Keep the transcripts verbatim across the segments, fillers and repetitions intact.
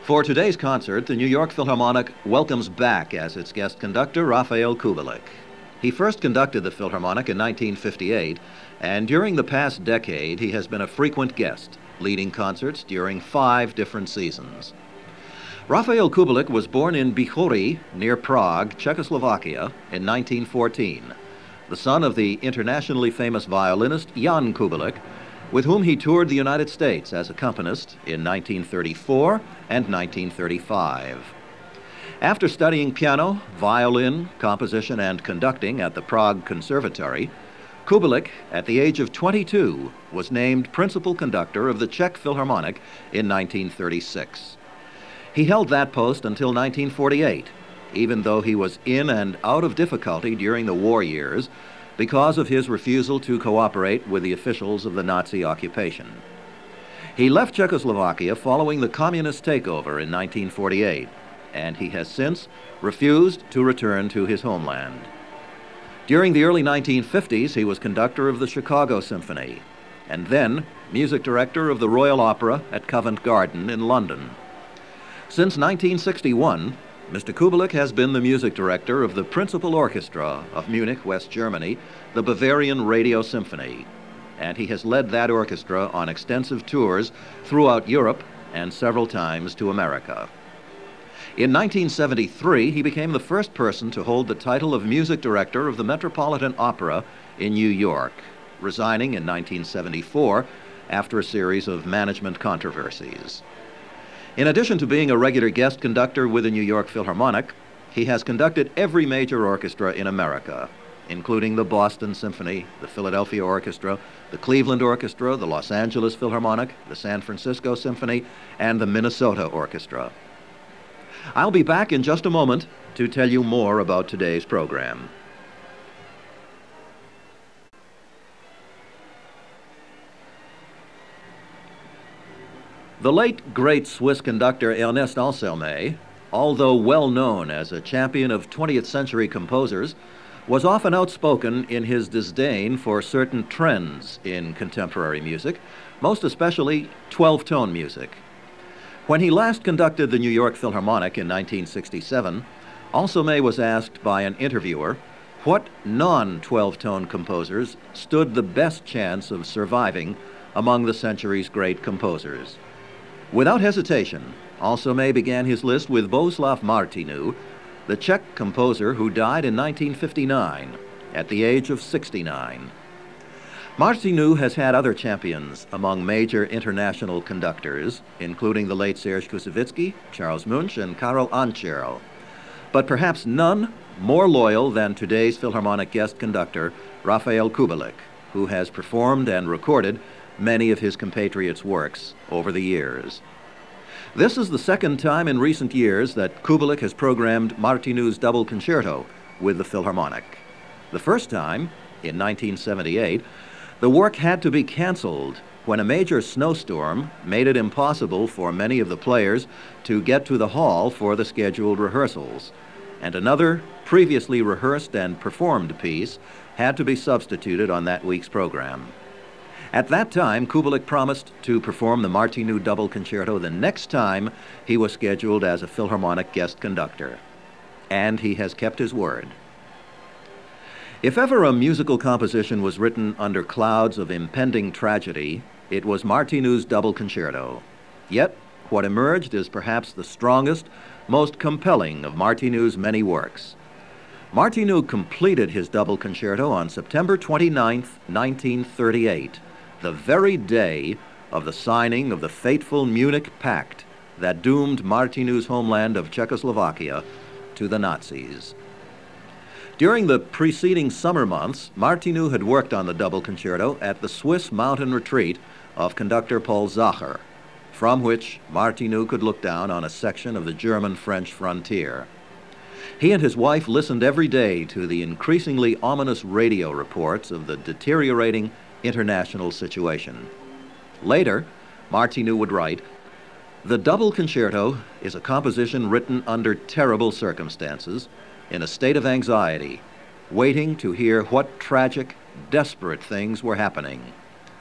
For today's concert, the New York Philharmonic welcomes back as its guest conductor Rafael Kubelik. He first conducted the Philharmonic in nineteen fifty-eight, and during the past decade, he has been a frequent guest, leading concerts during five different seasons. Rafael Kubelik was born in Bihori, near Prague, Czechoslovakia, in nineteen fourteen, the son of the internationally famous violinist Jan Kubelik, with whom he toured the United States as accompanist in nineteen thirty-four and nineteen thirty-five. After studying piano, violin, composition, and conducting at the Prague Conservatory, Kubelik, at the age of twenty-two, was named principal conductor of the Czech Philharmonic in nineteen thirty-six. He held that post until nineteen forty-eight, even though he was in and out of difficulty during the war years because of his refusal to cooperate with the officials of the Nazi occupation. He left Czechoslovakia following the communist takeover in nineteen forty-eight, and he has since refused to return to his homeland. During the early nineteen fifties, he was conductor of the Chicago Symphony, and then music director of the Royal Opera at Covent Garden in London. Since nineteen sixty-one, Mister Kubelik has been the music director of the principal orchestra of Munich, West Germany, the Bavarian Radio Symphony, and he has led that orchestra on extensive tours throughout Europe and several times to America. In nineteen seventy-three, he became the first person to hold the title of music director of the Metropolitan Opera in New York, resigning in nineteen seventy-four after a series of management controversies. In addition to being a regular guest conductor with the New York Philharmonic, he has conducted every major orchestra in America, including the Boston Symphony, the Philadelphia Orchestra, the Cleveland Orchestra, the Los Angeles Philharmonic, the San Francisco Symphony, and the Minnesota Orchestra. I'll be back in just a moment to tell you more about today's program. The late, great Swiss conductor Ernest Ansermet, although well known as a champion of twentieth century composers, was often outspoken in his disdain for certain trends in contemporary music, most especially twelve-tone music. When he last conducted the New York Philharmonic in nineteen sixty-seven, Ansermet was asked by an interviewer what non-twelve-tone composers stood the best chance of surviving among the century's great composers. Without hesitation, Ansermet began his list with Bohuslav Martinu, the Czech composer who died in nineteen fifty-nine at the age of sixty-nine. Martinu has had other champions among major international conductors, including the late Serge Koussevitzky, Charles Munch, and Karel Ančerl, but perhaps none more loyal than today's Philharmonic guest conductor, Rafael Kubelik, who has performed and recorded many of his compatriots' works over the years. This is the second time in recent years that Kubelik has programmed Martinu's double concerto with the Philharmonic. The first time, in nineteen seventy-eight, the work had to be canceled when a major snowstorm made it impossible for many of the players to get to the hall for the scheduled rehearsals, and another previously rehearsed and performed piece had to be substituted on that week's program. At that time, Kubelik promised to perform the Martinu double concerto the next time he was scheduled as a Philharmonic guest conductor, and he has kept his word. If ever a musical composition was written under clouds of impending tragedy, it was Martinu's double concerto. Yet, what emerged is perhaps the strongest, most compelling of Martinu's many works. Martinu completed his double concerto on September twenty-ninth, nineteen thirty-eight, the very day of the signing of the fateful Munich Pact that doomed Martinu's homeland of Czechoslovakia to the Nazis. During the preceding summer months, Martinu had worked on the double concerto at the Swiss mountain retreat of conductor Paul Zacher, from which Martinu could look down on a section of the German-French frontier. He and his wife listened every day to the increasingly ominous radio reports of the deteriorating international situation. Later, Martinu would write, "The double concerto is a composition written under terrible circumstances, in a state of anxiety, waiting to hear what tragic, desperate things were happening.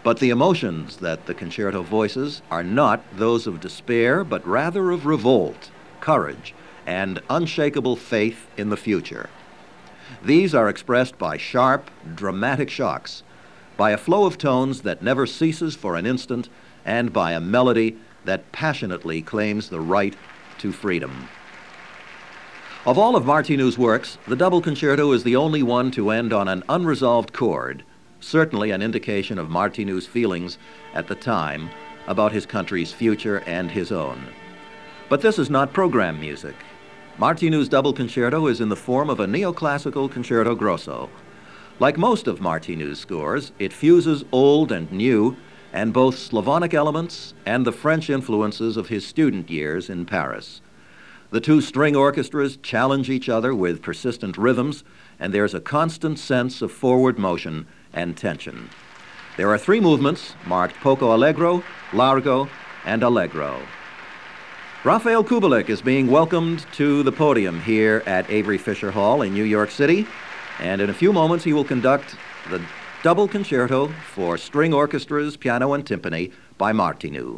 But the emotions that the concerto voices are not those of despair, but rather of revolt, courage, and unshakable faith in the future. These are expressed by sharp, dramatic shocks, by a flow of tones that never ceases for an instant, and by a melody that passionately claims the right to freedom. Of all of Martineau's works, the double concerto is the only one to end on an unresolved chord, certainly an indication of Martineau's feelings at the time about his country's future and his own. But this is not program music. Martineau's double concerto is in the form of a neoclassical concerto grosso. Like most of Martineau's scores, it fuses old and new, and both Slavonic elements and the French influences of his student years in Paris. The two string orchestras challenge each other with persistent rhythms, and there's a constant sense of forward motion and tension. There are three movements marked poco allegro, largo, and allegro. Rafael Kubelik is being welcomed to the podium here at Avery Fisher Hall in New York City, and in a few moments he will conduct the double concerto for string orchestras, piano, and timpani by Martineau.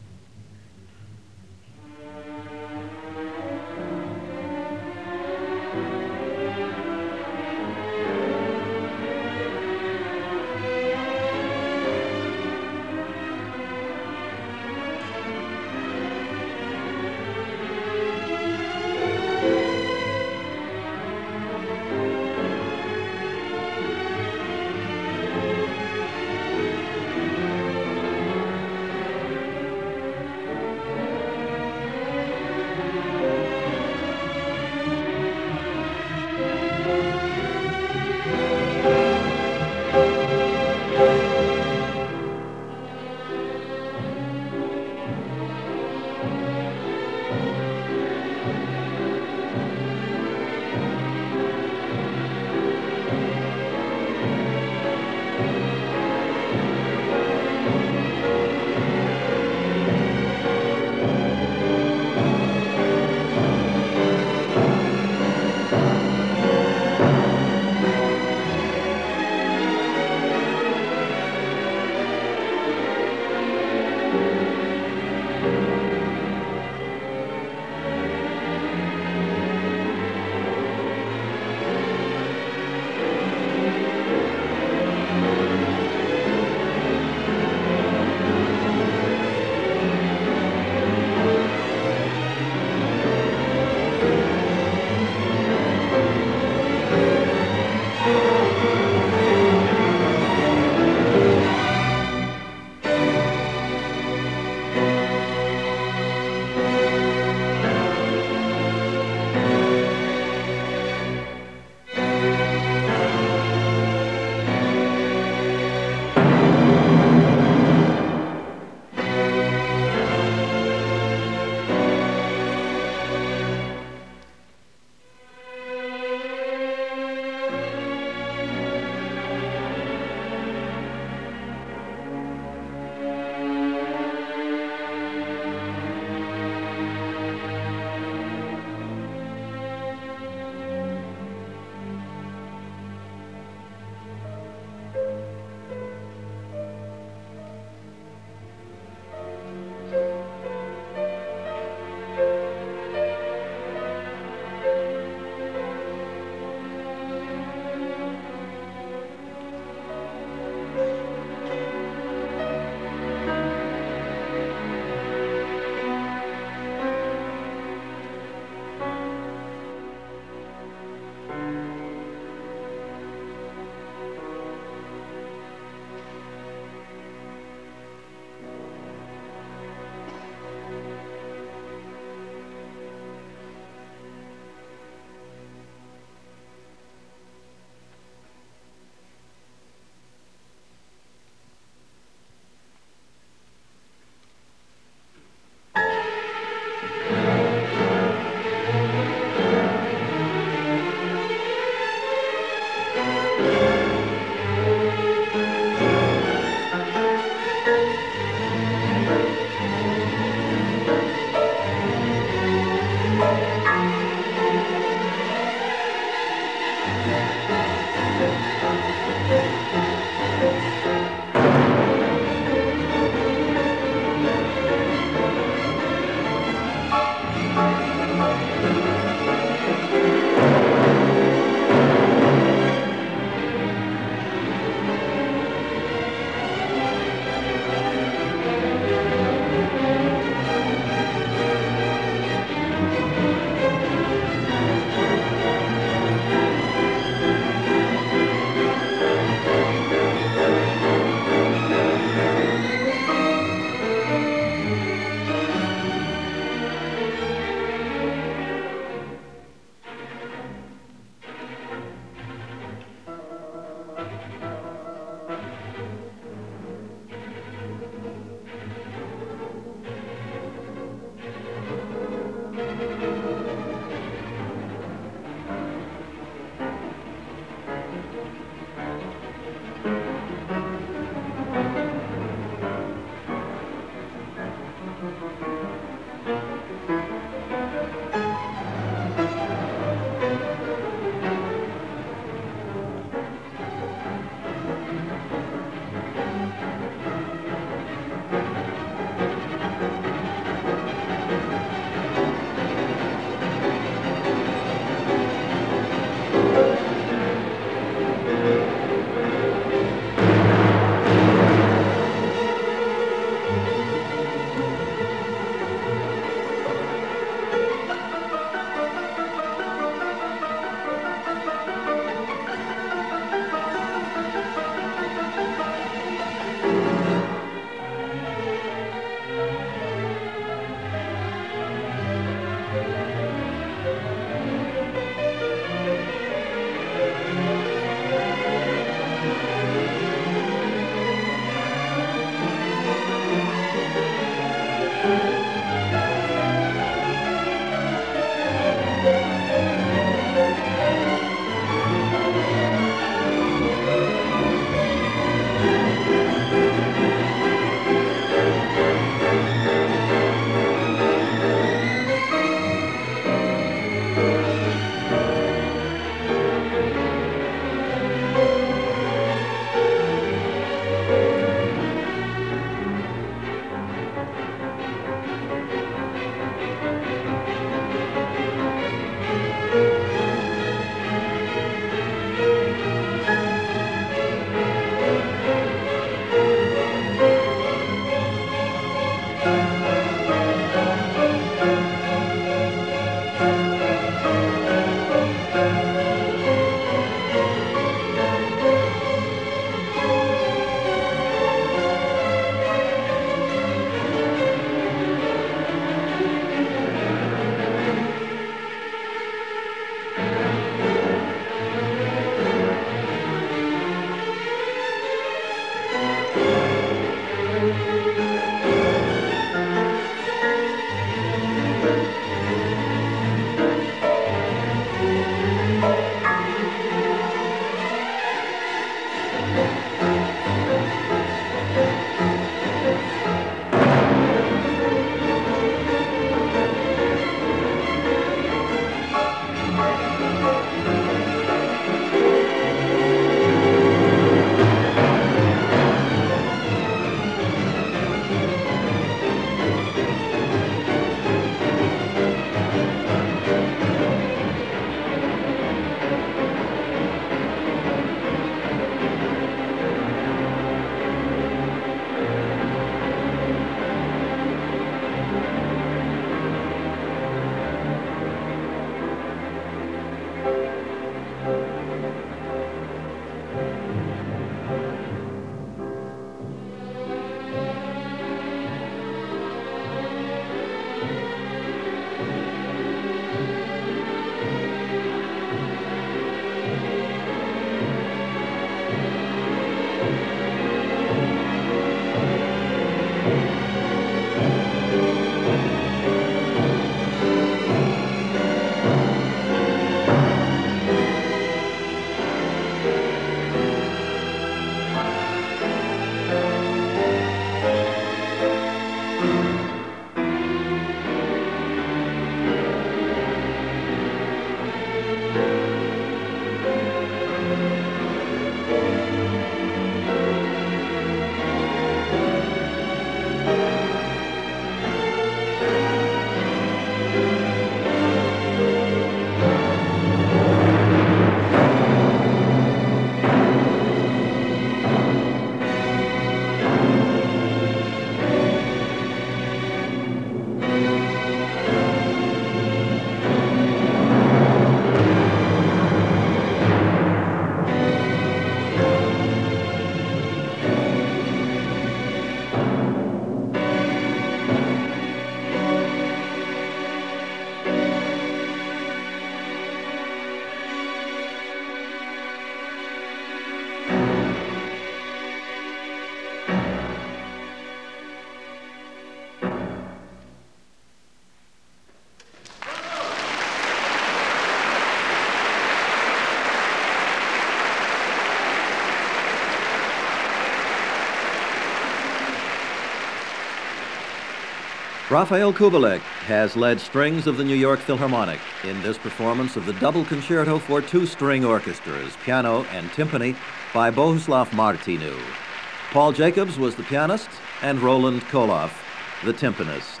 Rafael Kubelik has led strings of the New York Philharmonic in this performance of the double concerto for two string orchestras, piano and timpani, by Bohuslav Martinu. Paul Jacobs was the pianist and Roland Koloff the timpanist.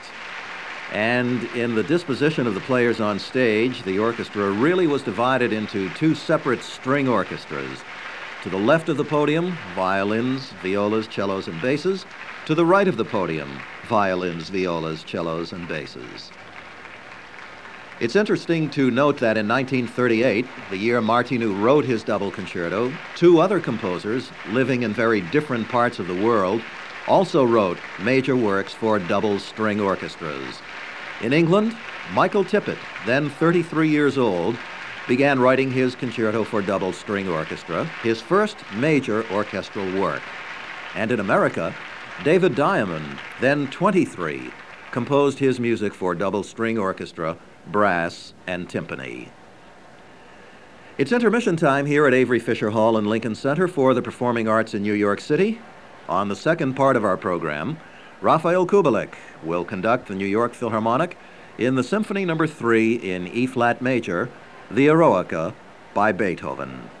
And in the disposition of the players on stage, the orchestra really was divided into two separate string orchestras. To the left of the podium, violins, violas, cellos, and basses. To the right of the podium, violins, violas, cellos, and basses. It's interesting to note that in nineteen thirty-eight, the year Martinu wrote his double concerto, two other composers living in very different parts of the world also wrote major works for double string orchestras. In England, Michael Tippett, then thirty-three years old, began writing his concerto for double string orchestra, his first major orchestral work. And in America, David Diamond, then twenty-three, composed his music for double string orchestra, brass, and timpani. It's intermission time here at Avery Fisher Hall in Lincoln Center for the Performing Arts in New York City. On the second part of our program, Rafael Kubelik will conduct the New York Philharmonic in the Symphony Number three in E-flat major, the Eroica by Beethoven.